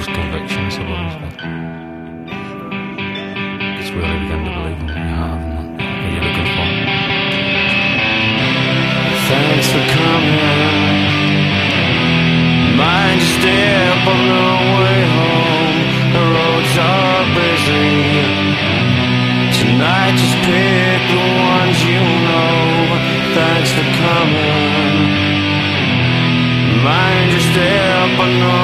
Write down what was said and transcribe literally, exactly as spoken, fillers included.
false conviction, I suppose, but it's really beginning to believe in what you have and what you're looking for. Thanks for coming. Mind your step on the way home. The roads are busy. Tonight just pick the ones you know. Thanks for coming. Mind your step on the